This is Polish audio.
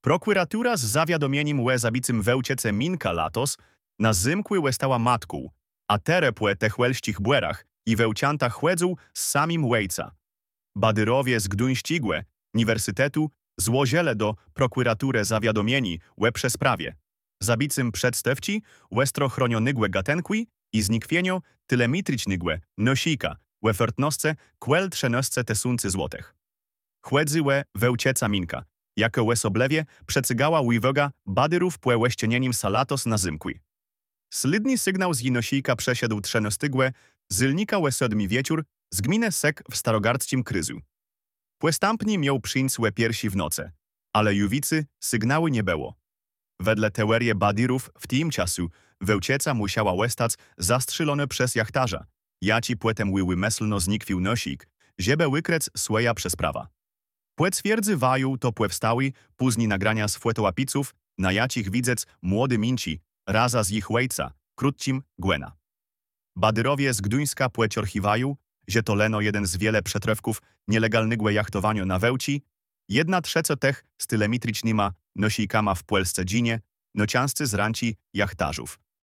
Prokuratura z zawiadomieniem łe zabicym wełciece Minka Latos na zymkły łe stała matką, a terepłe te chłelścich błerach i wełcianta chłedzą z samim łejca. Badyrowie z Gduńścigłe Uniwersytetu złoziele do prokuratury zawiadomieni łe przez sprawie. Zabicym przedstewci łestro chronionygłe gatenkwi i znikwienio tylemitrycznygłe nosika łe fertnosce kwel trzenosce tesuncy złotych. Chłedzy łe wełcieca Minka, jako łesoblewie przecygała ujwoga badyrów płe łeścienienim salatos na zymkwi. Slydni sygnał z jinosika przesiadł trzenostygłe zylnika łesodmi wieczór z gminę Sek w starogardzcim kryzu. Płestampni miał przyńc łe piersi w noce, ale juwicy sygnały nie było. Wedle teorii badyrów w tym czasu wełcieca musiała łestac zastrzelone przez jachtarza. Jaci płetem łyły meslno znikwił nosik, ziebe łykrec słeja przez prawa. Płet twierdzy waju to płewstały później nagrania z fłetołapiców na jacich widzec młody minci, raza z ich łejca, krótcim Gwena. Badyrowie z Gduńska płeciorchiwaju, że to leno jeden z wiele przetrewków nielegalnego jachtowania na wełci, 1/3 tech z tylemitrycznyma nosikama w Polsce dzinie, nocianscy z ranci jachtarzów.